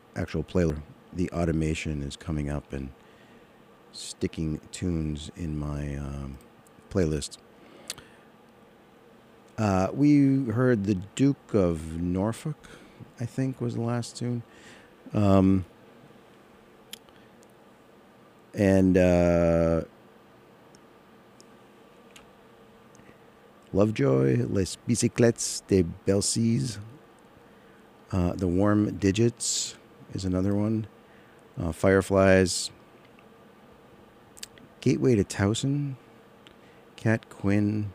actual playlist, the automation is coming up and sticking tunes in my playlist. We heard the Duke of Norfolk, I think was the last tune. And Lovejoy, Les Bicyclettes de Belsize. The Warm Digits is another one. Fireflies. Gateway to Towson. Cat Quinn.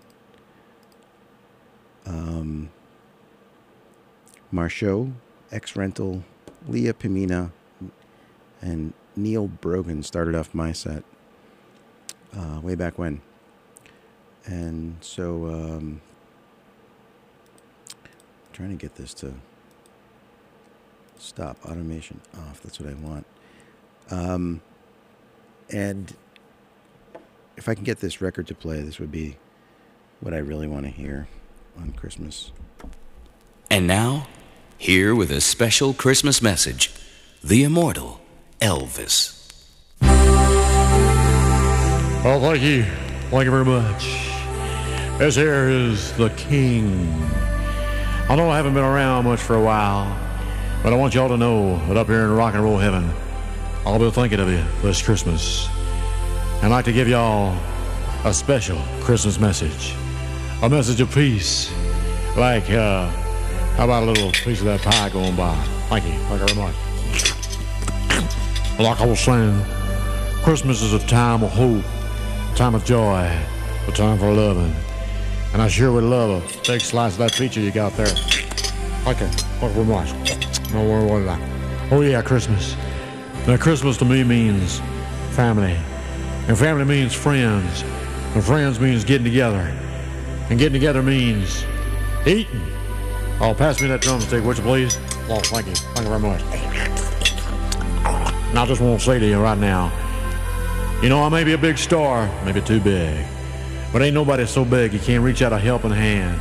Marchot, X-Rental, Leah Pimina, and Neil Brogan started off my set way back when. And so, trying to get this to stop. Automation off. That's what I want. And if I can get this record to play, this would be what I really want to hear on Christmas. And now, here with a special Christmas message, the immortal Elvis. Well, thank you. Thank you very much. This here is the King. I know I haven't been around much for a while, but I want y'all to know that up here in rock and roll heaven, I'll be thinking of you this Christmas. I'd like to give y'all a special Christmas message. A message of peace. Like, how about a little piece of that pie going by? Thank you. Thank you very much. Like I was saying, Christmas is a time of hope, a time of joy, a time for loving. And I sure would love a big slice of that pizza you got there. Thank you. Thank you very much. Oh yeah, Christmas. Now Christmas to me means family. And family means friends. And friends means getting together. And getting together means eating. Oh, pass me that drumstick, would you please? Oh, thank you. Thank you very much. And I just want to say to you right now, you know, I may be a big star, maybe too big, but ain't nobody so big you can't reach out a helping hand.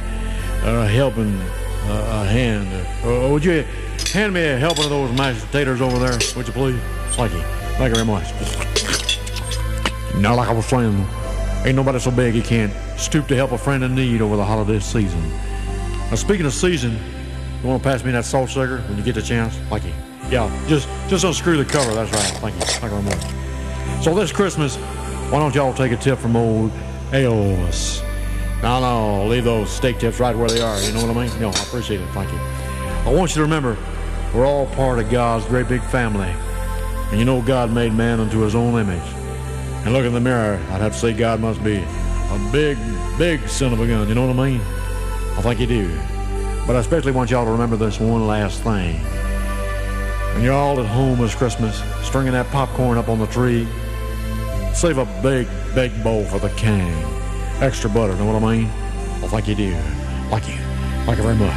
Would you hand me a helping of those mashed potatoes over there, would you please? Thank you. Thank you very much. Now, like I was saying, ain't nobody so big you can't stoop to help a friend in need over the holiday season. Now, speaking of season, you want to pass me that salt sugar when you get the chance? Thank you. Yeah, just unscrew the cover. That's right. Thank you. Thank you very much. So this Christmas, why don't y'all take a tip from old Elvis? No, leave those steak tips right where they are. You know what I mean? No, I appreciate it. Thank you. I want you to remember, we're all part of God's great big family. And you know God made man unto his own image. And look in the mirror, I'd have to say God must be a big, big son of a gun. You know what I mean? I think you do. But I especially want y'all to remember this one last thing. When you're all at home this Christmas, stringing that popcorn up on the tree, save a big, big bowl for the king. Extra butter, know what I mean? I think you do. Like you. Thank you very much.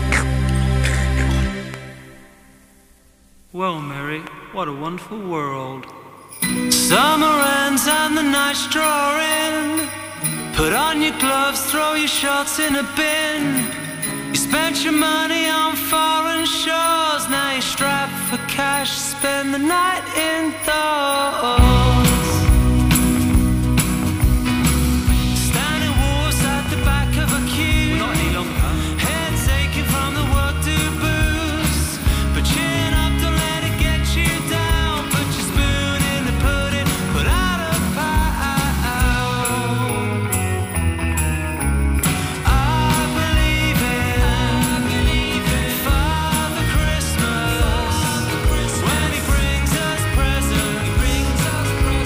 Well, Mary, what a wonderful world. Summer ends and the night's drawing. Put on your gloves, throw your shorts in a bin. You spent your money on foreign shores. Now you're strapped for cash, spend the night indoors. Standing wolves at the back of a queue. Well, not any longer. Head taken from the work to booze. But chin up, don't let it get you down. Put your spoon in the pudding, put out a pie. Father Christmas, when he brings us presents.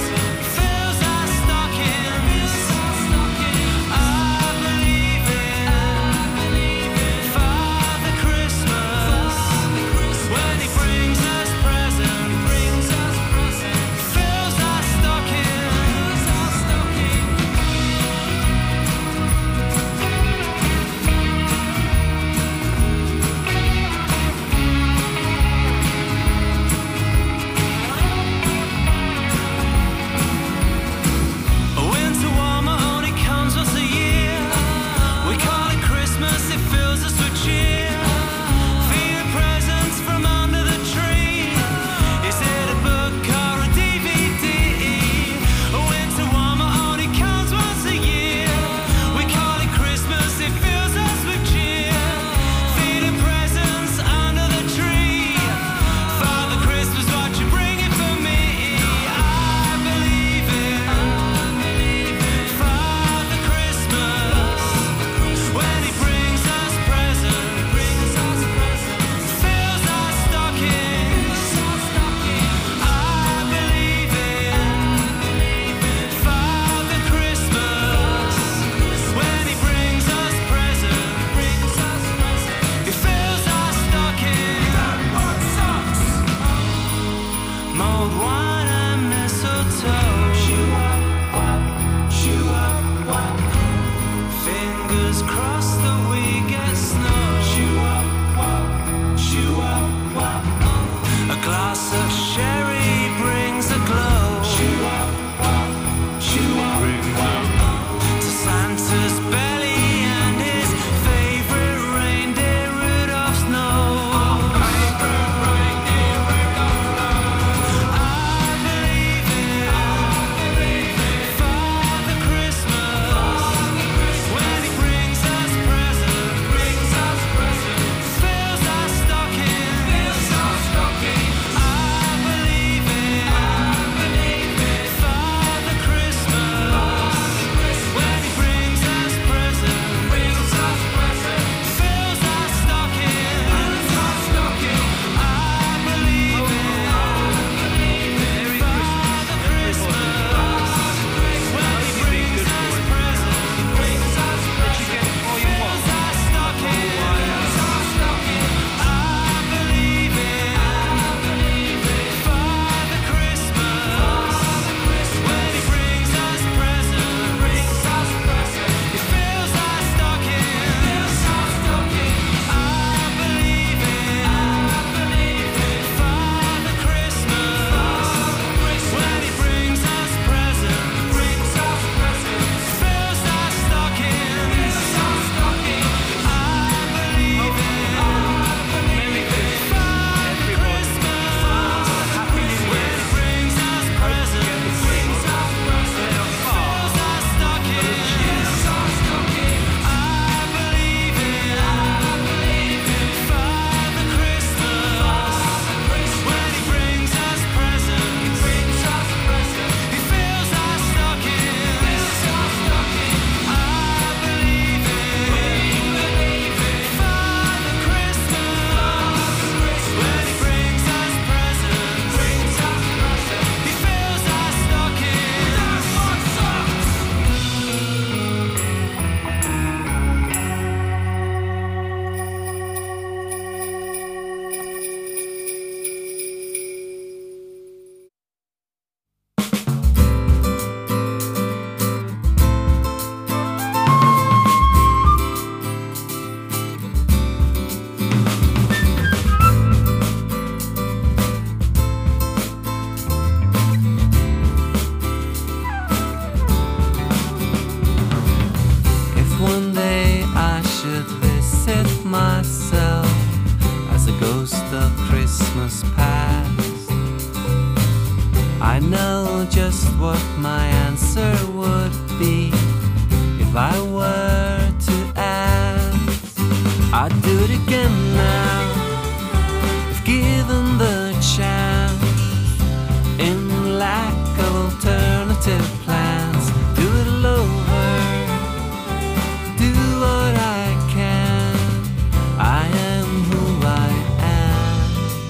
Christmas past. I know just what my answer would be if I were to ask. I'd do it again now, if given the chance. In lack of alternative plans, do it all over, do what I can. I am who I am.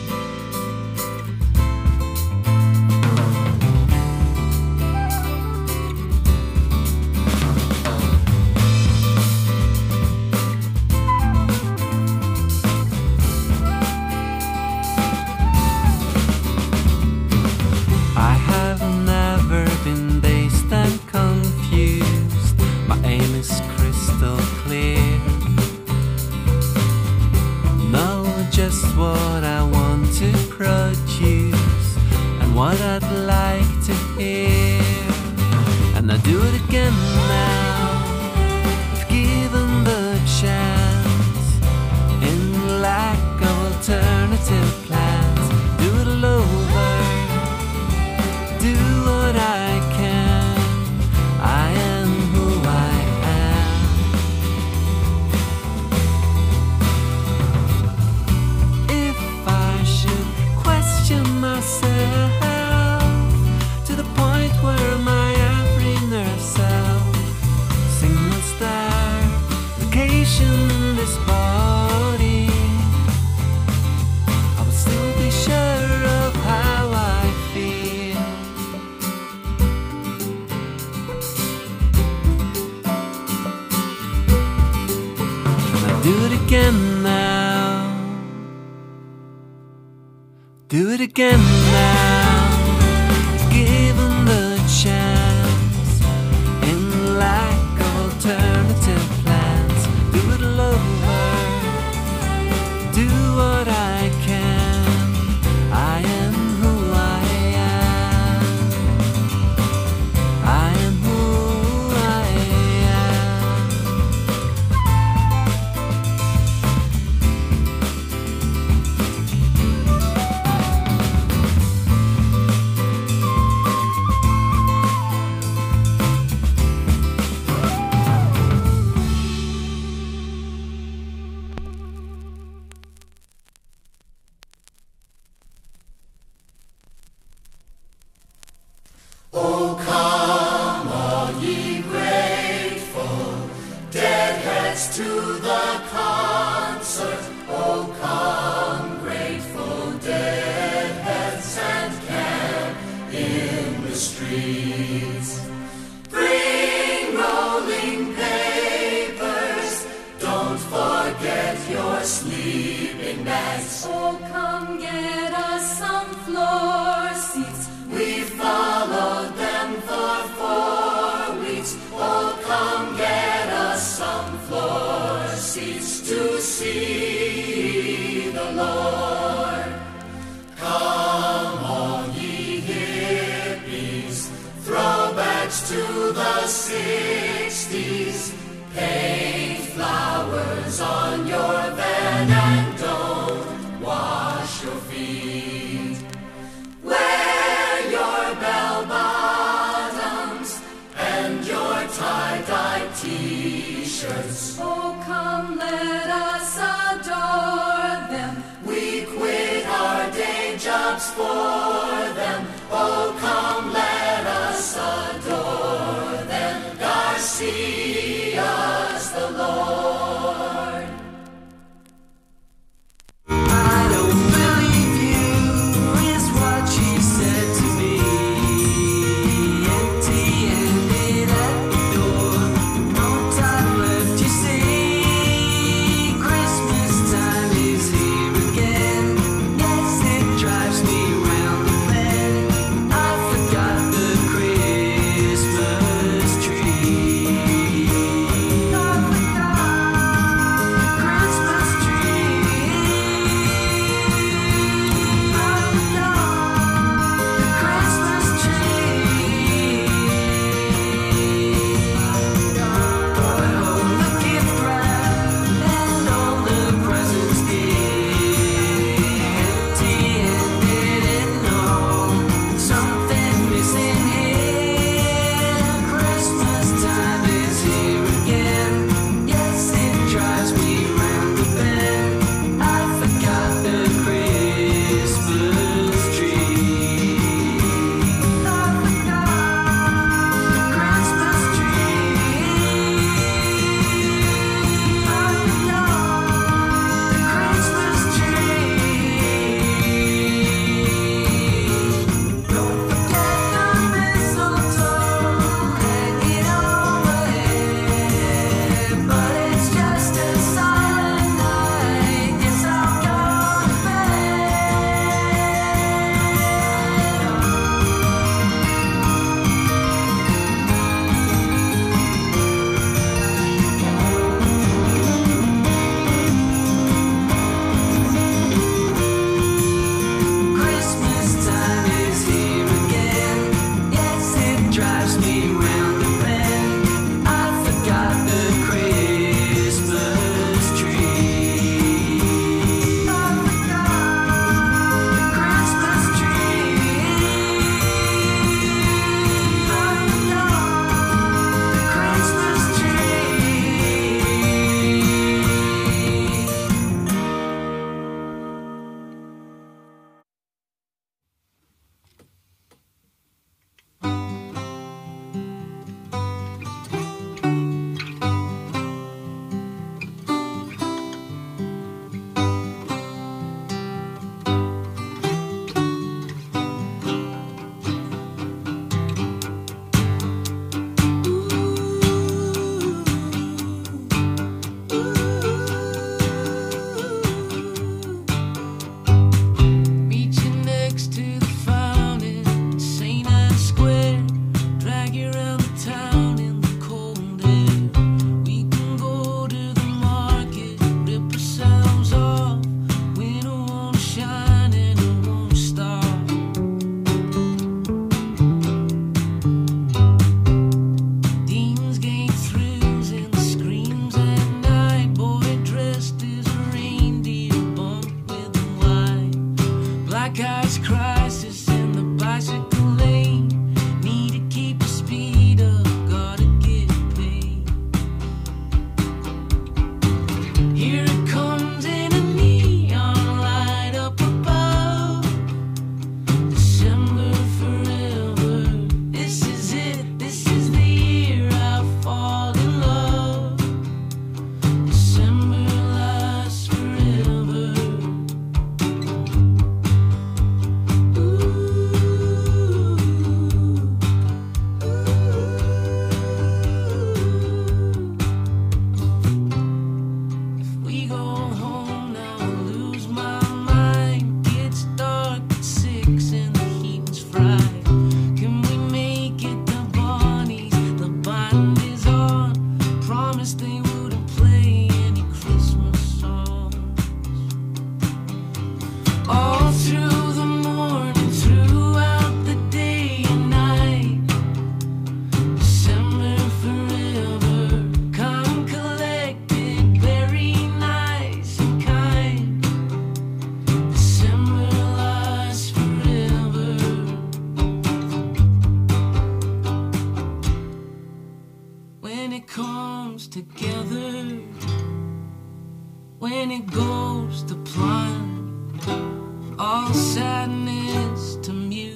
I have never been dazed and confused. My aim is crystal clear. Know just what I want to produce and what I'd like to hear. And I do it again now, if given the chance. In lack of alternative plans, do it all over, do what I can. I am who I am. If I should question myself to the point where my every nerve cell signals their location in this body, I would still be sure of how I feel. And I do it again now, do it again now, given the chance. In lack of alternative plans, do it all over, do what I can. I am who I am. I am who I am. Oh, come get us some floor seats. We followed them for 4 weeks. Oh, come get us some floor seats to see the Lord. Come, all ye hippies, throwbacks to the 60s. Paint flowers on your van and don't wash your feet. Wear your bell-bottoms and your tie-dye t-shirts. Oh, come, let us adore them. We quit our day jobs for them. Oh, come, let us adore them. Garcia's the Lord. I don't believe you is what she said to me. Empty-handed at the door, no time left, you see. Christmas time is here again. Yes, it drives me round the bend. I forget Black eyes crisis in the bicycle lane. Need to keep the speed up, gotta get paid. Here it comes in a neon light up above. December forever. This is it, this is the year I fall in love. December lasts forever. If we go home now, I lose my mind. Gets dark at 6 and the heat's fried. Can we make it? The bunnies, the band is on. Promised they wouldn't play any Christmas songs. All through the morning, throughout the day and night. December forever, calm, collected, very nice and kind. December lasts forever. When it comes together, when it goes to plan, all sadness to mute,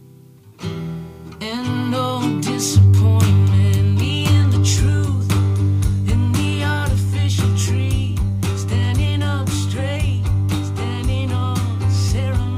and no disappointment. Me and the truth in the artificial tree, standing up straight, standing on ceremony.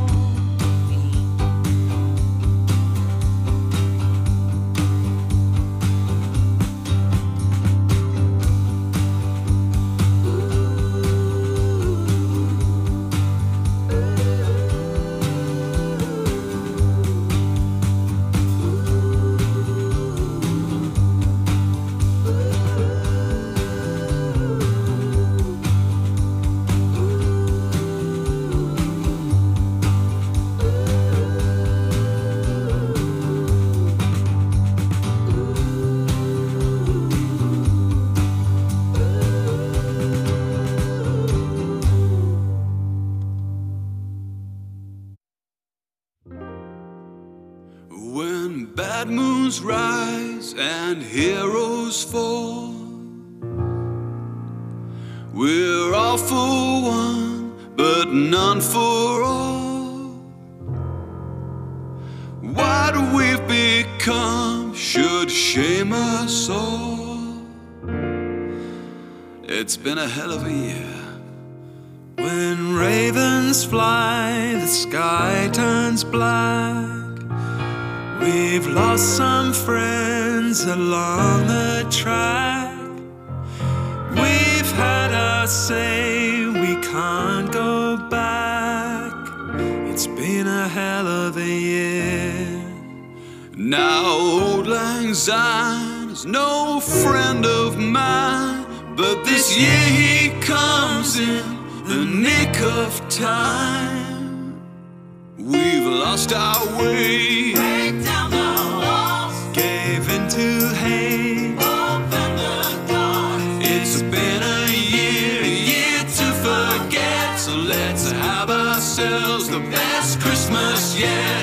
When bad moons rise and heroes fall, we're all for one, but none for all. What we've become should shame us all. It's been a hell of a year. When ravens fly, the sky turns black. We've lost some friends along the track. We've had our say, we can't go back. It's been a hell of a year. Now old Lang Syne is no friend of mine, but this year he comes in the nick of time. We've lost our way, Break down the walls, gave into hate. open the doors. It's been a year to forget. So let's have ourselves the best Christmas yet.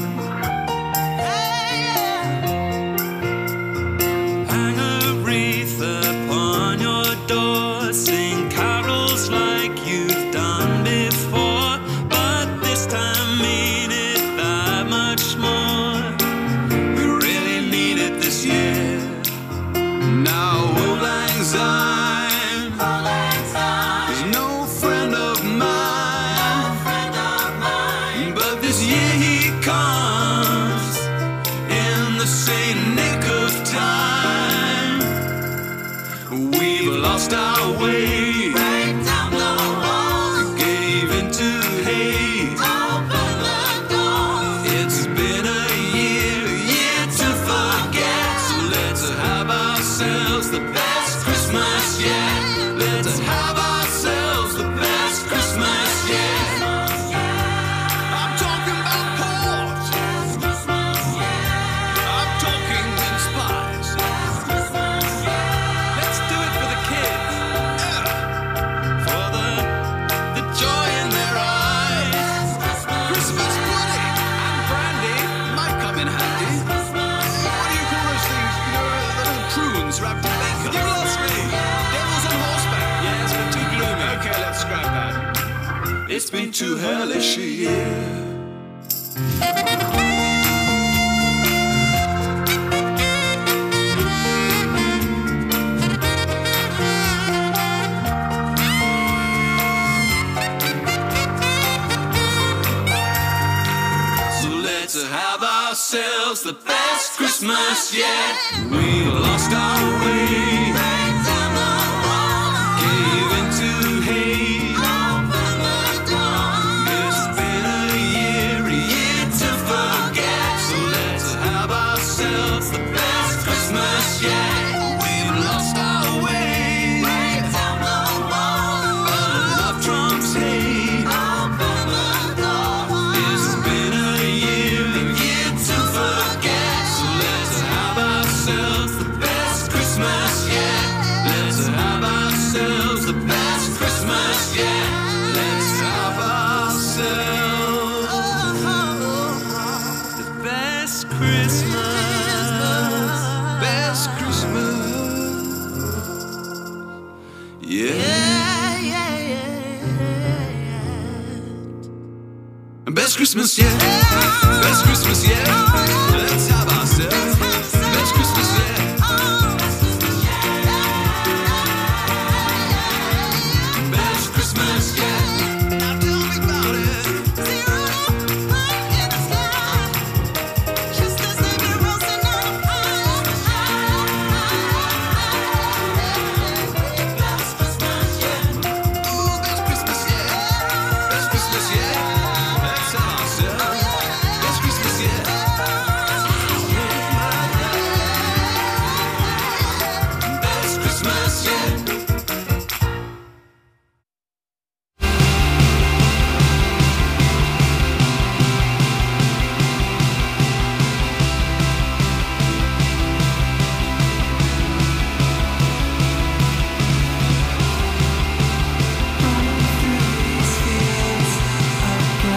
Hang a wreath upon your door, sing carols like you've done before, but this time mean it that much more. We really mean it this year. Now old Lang Syne is no friend of mine, but this year he comes in the same nick of time. We've lost our way, Break down the walls, gave into hate. open the doors. It's been a year to forget. So let's have ourselves the best Christmas yet. Let's have ourselves the best Christmas yet. I'm talking about port. I'm talking mince pies. Let's do it for the kids. Yeah. For the joy in their eyes. it's been too hellish a year. So let's have ourselves the best Christmas yet. We lost our way. Gave into hate. It's been a year to forget. So let's have ourselves the best Christmas yet. We've lost our way. Love trumps hate. It's been a year to forget. So let's have ourselves the best Christmas yet. Let's have ourselves the best Christmas yet. Let's have ourselves the best Christmas. Best Christmas. Best Christmas yet. Best Christmas yet. Let's have ourselves best Christmas yet. Best Christmas yet. Now tell me about it. Ooh, best Christmas yet. Best Christmas yet. Let's have ourselves best Christmas yet. Best Christmas yet. These fields of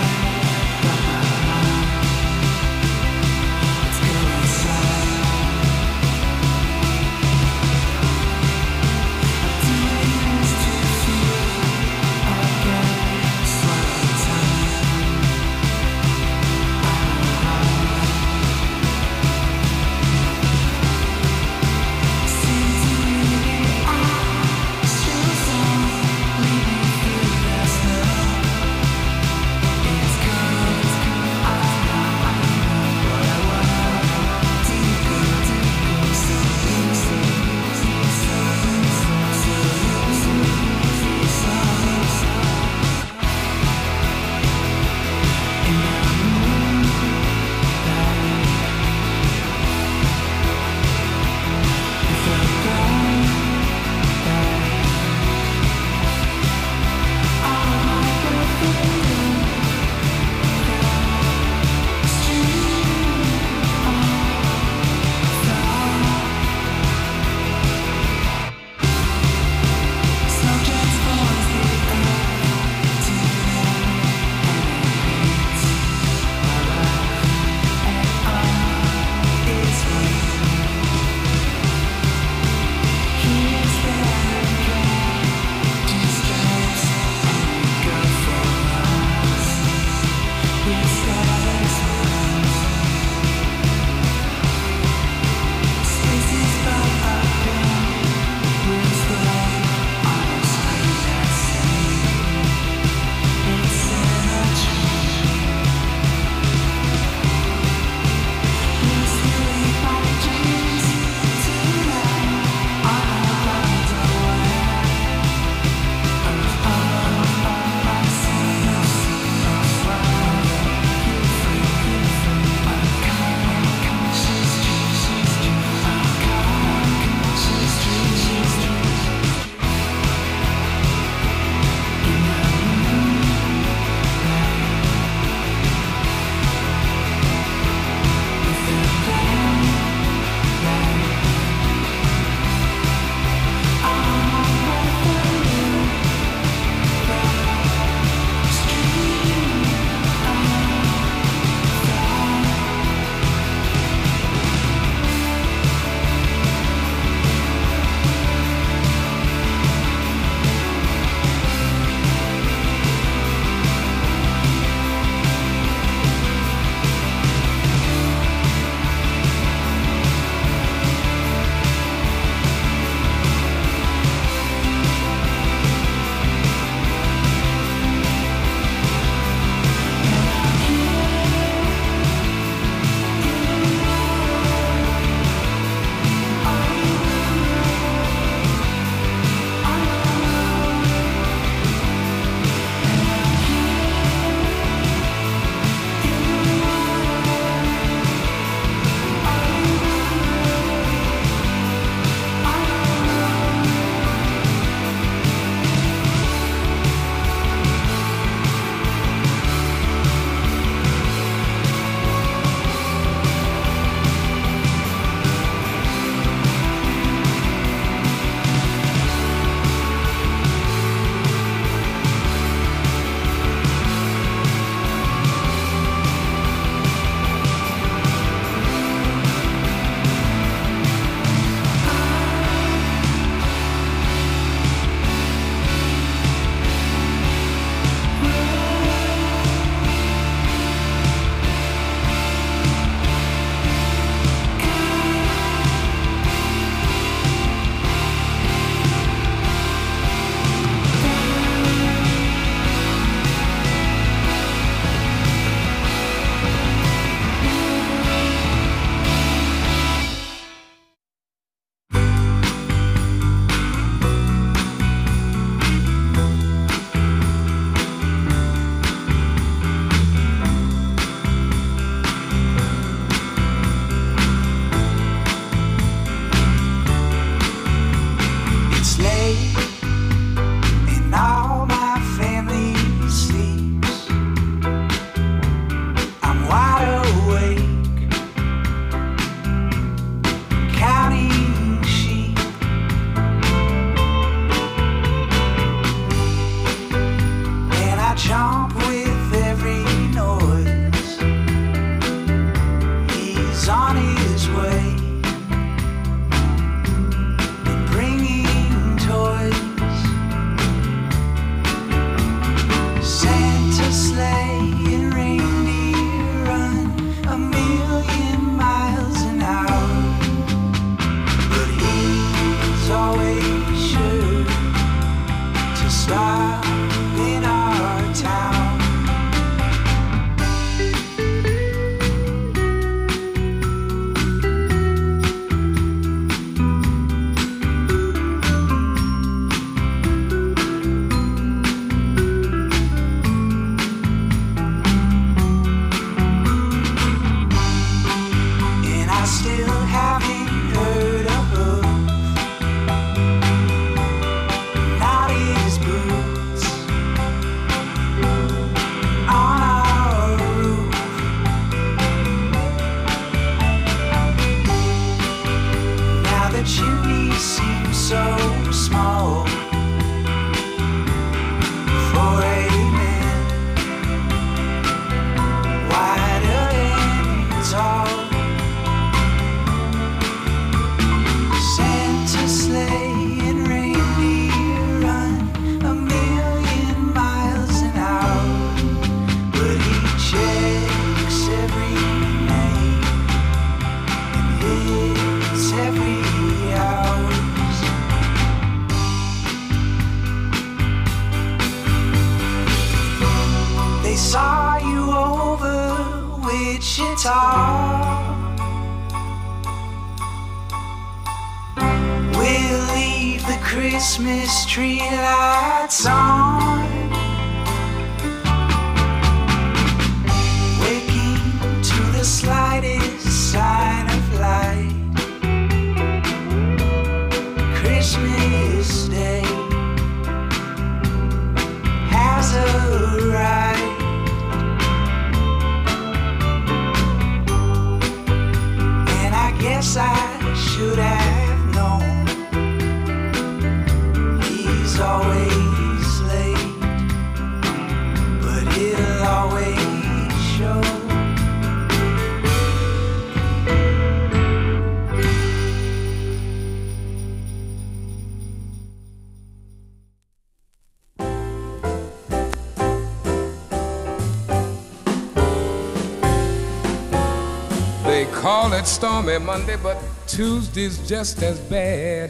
Wichita. We'll leave the Christmas tree lights on, waking to the slightest sign of light. Christmas Day has arrived. And I guess I should have known he's always late, but he'll always show. They call it Stormy Monday, but Tuesday's just as bad.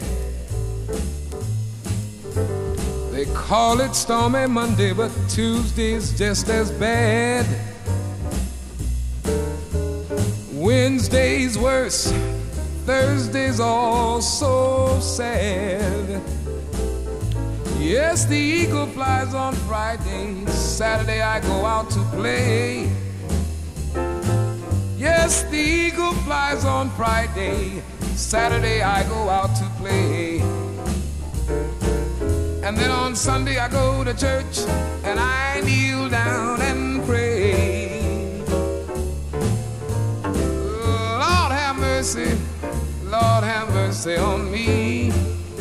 They call it Stormy Monday, but Tuesday's just as bad. Wednesday's worse, Thursday's all so sad. Yes, the eagle flies on Friday, Saturday I go out to play. Yes, the eagle flies on Friday, Saturday I go out to play. And then on Sunday I go to church and I kneel down and pray. Lord have mercy on me.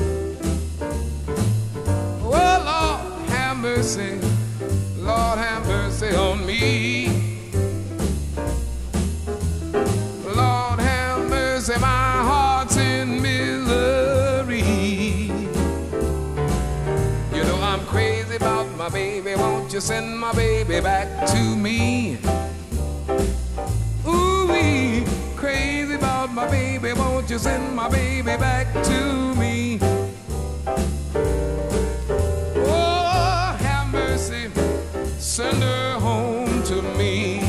Oh, Lord have mercy on me. Lord have mercy, my heart's in misery. You know I'm crazy about my baby, won't you send my baby back to me? Ooh-wee, crazy about my baby, won't you send my baby back to me? Oh, have mercy, send her home to me.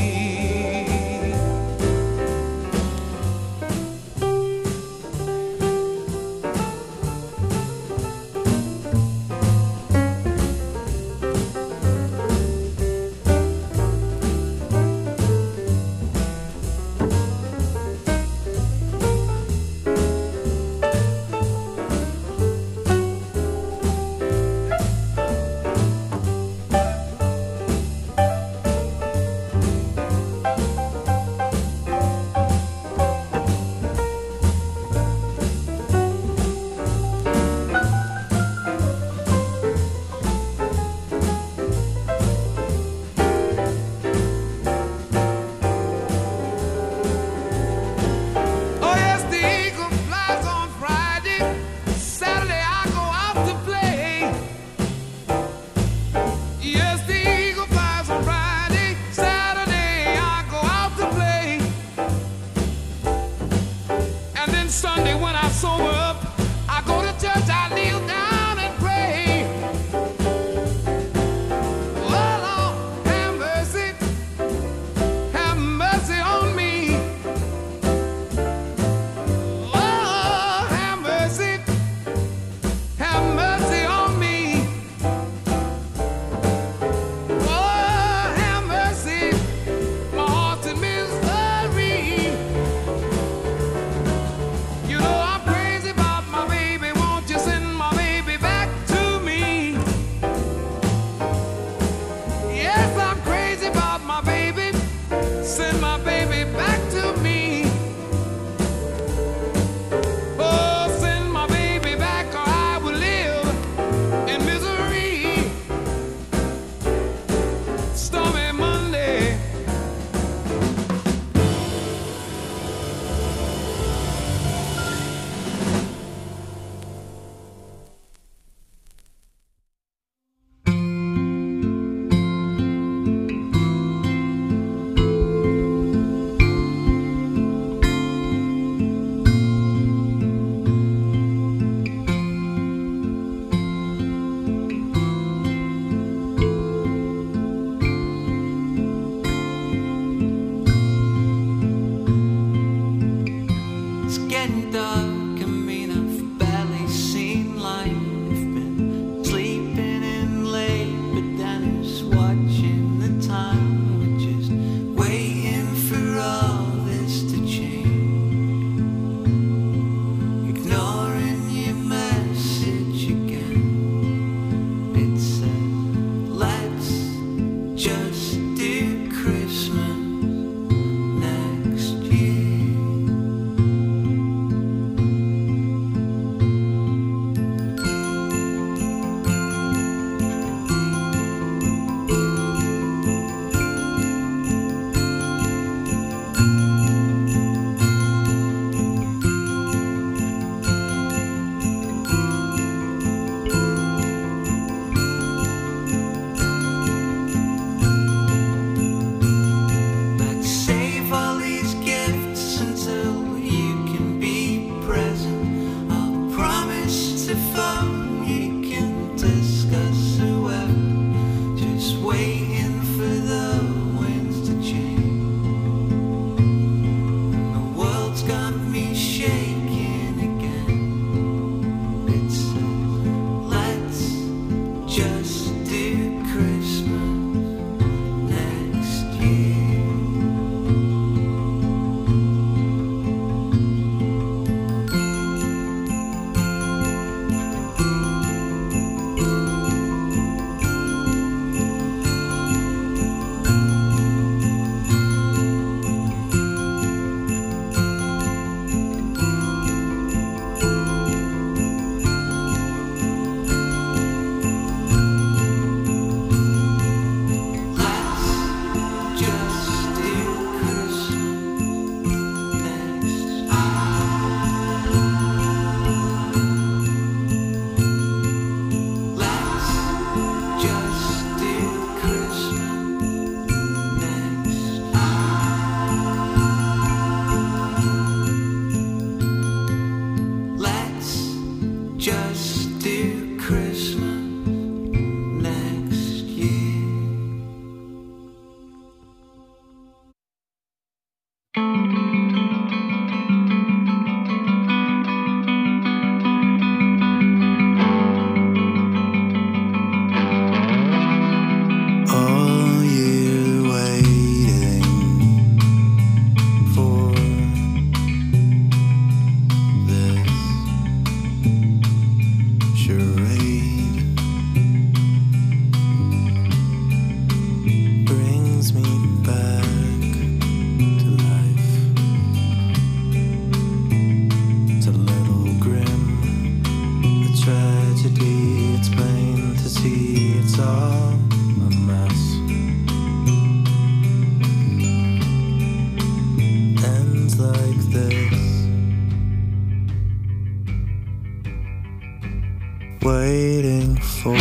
waiting for.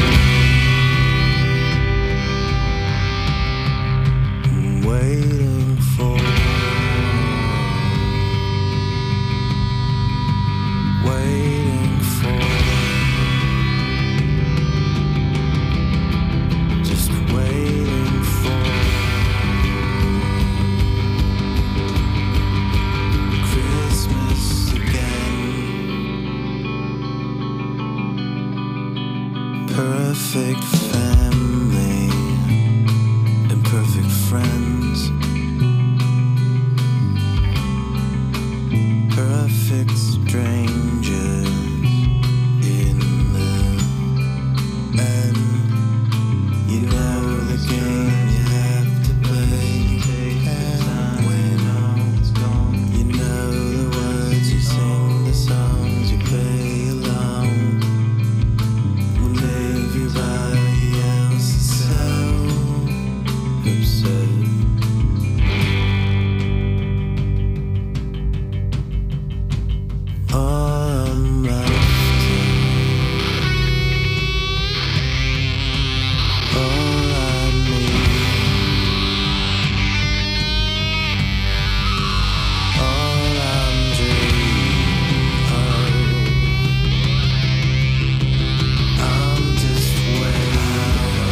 I'm waiting for. Waiting for. Just waiting for. Christmas again. Perfect family, imperfect friends, perfect strangers in the end. You know the game you have to play, and when all's gone, you know the words, you sing the songs, you play along. Everybody else is so absurd. All I'm after, all I need, all I'm dreaming of. I'm just waiting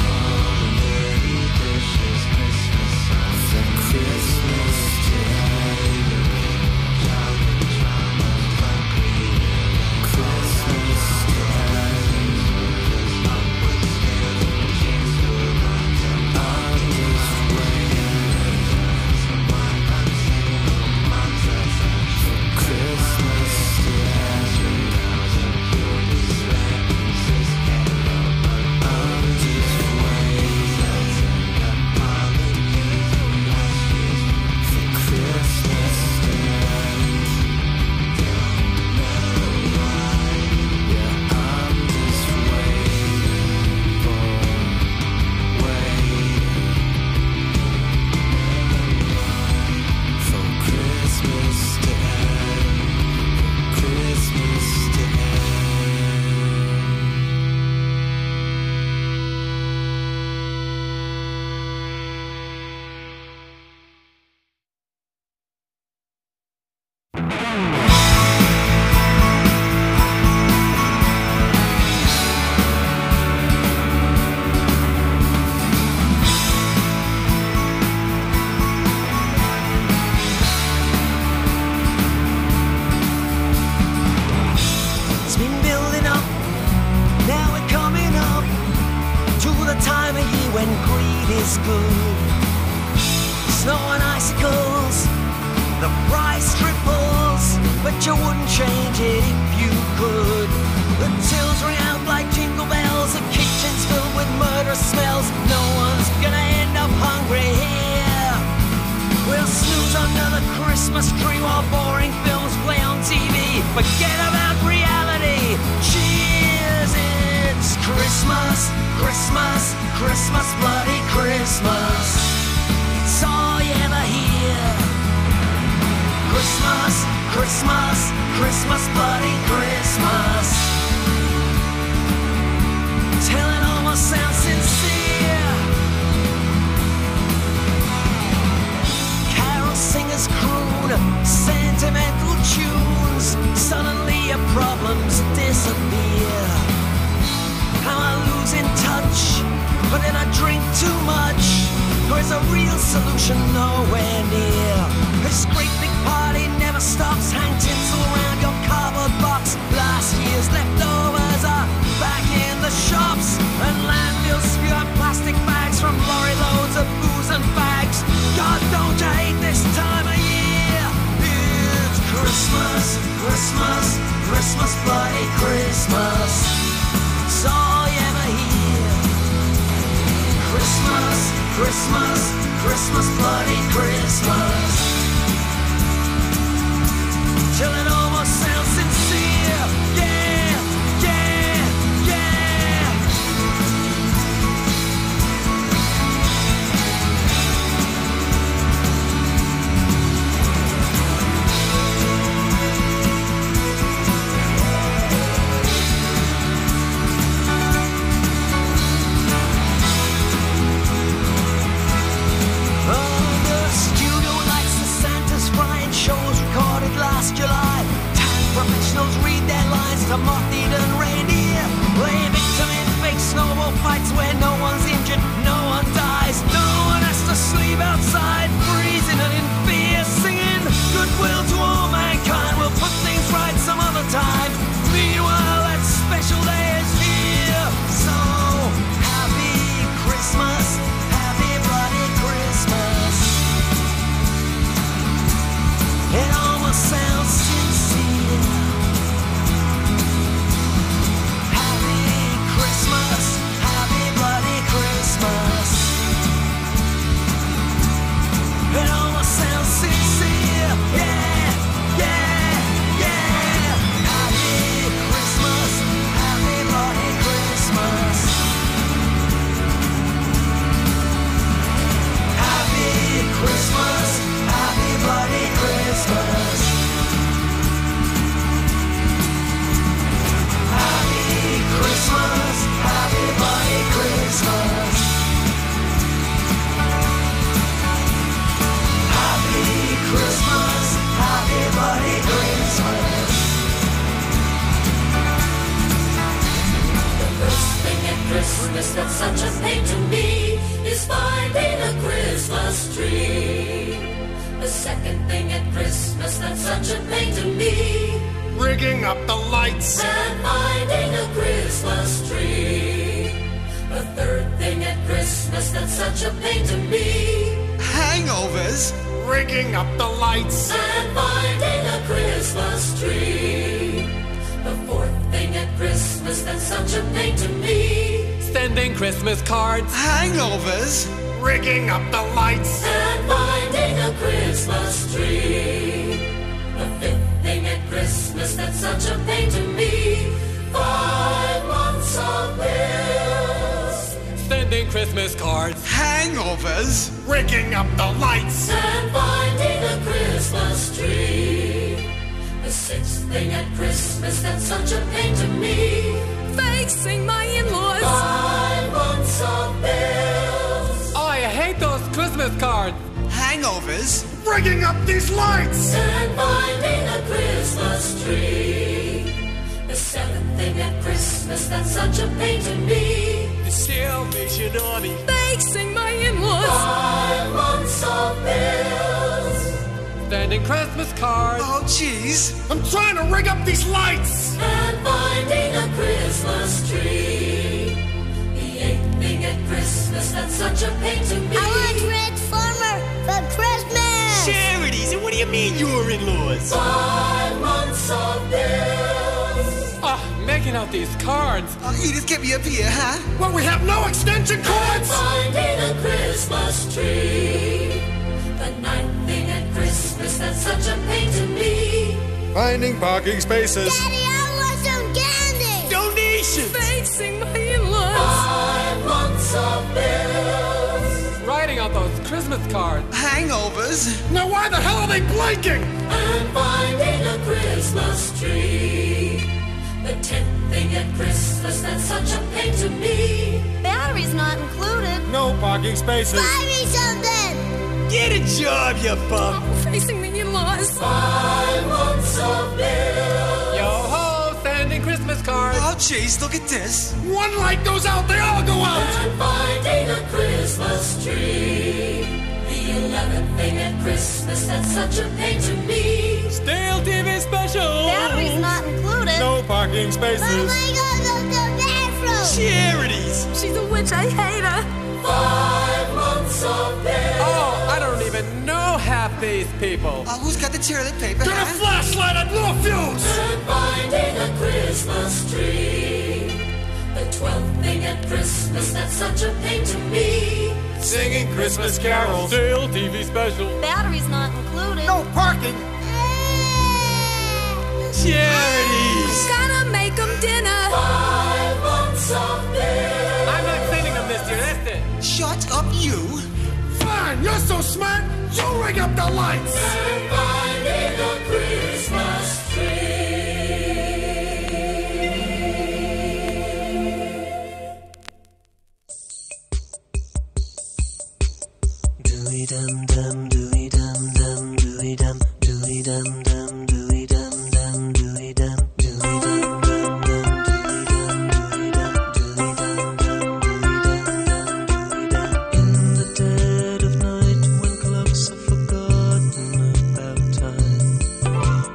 for Christmas to happen. Christmas to happen. I'm just waiting for Christmas to happen. It's been building up, now we're coming up to the time of year when greed is good. Snow and icicles, the price triples, but you wouldn't change it if you could. The tills ring out like jingle bells, the kitchen's filled with murderous smells. No one's gonna end up hungry here. We'll snooze under the Christmas tree while boring films play on TV. Forget about reality. Cheers, it's Christmas, Christmas, Christmas, bloody Christmas. It's all you ever hear. Christmas, Christmas, Christmas, bloody Christmas. Till it almost sounds sincere. Singers croon sentimental tunes. Suddenly your problems disappear. Am I losing touch? Or did I drink too much? Or is a real solution nowhere near? This great big party never stops. Hang tinsel around your cardboard box. Last year's leftovers are back in the shops. And landfills spew out plastic bags from lorry loads of booze and bags. God, don't you hate this time of year? It's Christmas, Christmas, Christmas, bloody Christmas. It's all you ever hear. Christmas, Christmas, Christmas, bloody Christmas. Till it almost sounds sincere. Yeah, yeah, yeah. that's such a pain to me is finding a Christmas tree. The second thing at Christmas that's such a pain to me, rigging up the lights and finding a Christmas tree. The third thing at Christmas that's such a pain to me, hangovers, rigging up the lights and finding a Christmas tree. The fourth thing at Christmas that's such a pain to me, sending Christmas cards, hangovers, rigging up the lights and finding a Christmas tree. The fifth thing at Christmas that's such a pain to me, 5 months of bills, sending Christmas cards, hangovers, rigging up the lights and finding a Christmas tree. The sixth thing at Christmas that's such a pain to me, facing my in-laws, 5 months of bills. Oh, I hate those Christmas cards, hangovers, rigging up these lights and finding a Christmas tree. The seventh thing at Christmas that's such a pain to me, the Salvation Army, facing my in-laws, 5 months of bills, sending Christmas cards. Oh, jeez, I'm trying to rig up these lights and finding a Christmas tree. The eighth thing at Christmas that's such a pain to me, I want Transformer for Christmas. Charities, and what do you mean your in-laws? 5 months of bills. Making out these cards. Edith, get me up here, huh? Well, we have no extension cords. Finding a Christmas tree. The ninth thing at Christmas that's such a pain to me, finding parking spaces. Daddy, I want some candy. Donations. Facing my in-laws, 5 months of bills, writing out those Christmas cards. Hangovers. Now why the hell are they blinking? and finding a Christmas tree. The 10th thing at Christmas that's such a pain to me, Batteries not included. No parking spaces. Buy me something. Get a job, you bum. facing the in-laws, 5 months of bills. Yo ho, sending Christmas cards. Oh, jeez, look at this. One light goes out, they all go out. And finding a Christmas tree. The 11th thing at Christmas that's such a pain to me, Stale TV special. Batteries not included. No parking spaces. Mom, I gotta go to the bathroom. Charities. she's a witch, I hate her. 5 months of bills. Oh, I don't even know half these people. Who's got the toilet paper? Get a flashlight, I blew a fuse. And finding a Christmas tree. The 12th thing at Christmas that's such a pain to me, Singing Christmas carols. Stale TV special. Batteries not included. No parking. Charities. Gotta make them dinner. 5 months of bills. I'm not sending them this year, that's it. Shut up, you. Fine, you're so smart. You ring up the lights. And finding a Christmas tree. Dooey dum dum, dooey dum dum, dooey dum, dooey dum dum, dooey dum dum, dooey dum, dooey dum dum dum, dooey dum, dooey dum, dooey dum, dooey dum. In the dead of night, when clocks are forgotten about time,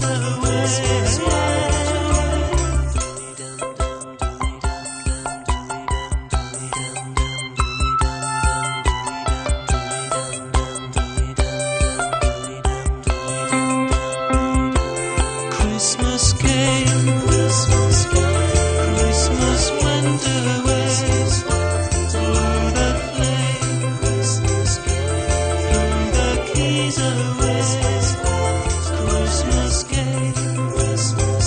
Christmas came, Christmas went away, blew the flames, threw the keys away. Christmas came,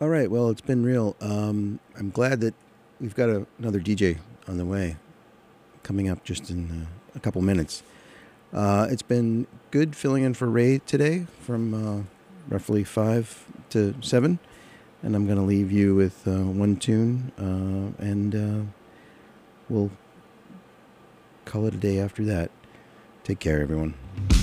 All right. Well, it's been real. I'm glad that we've got another DJ on the way coming up just in a couple minutes. It's been good filling in for Ray today from roughly 5 to 7. And I'm going to leave you with one tune, and we'll call it a day after that. Take care, everyone.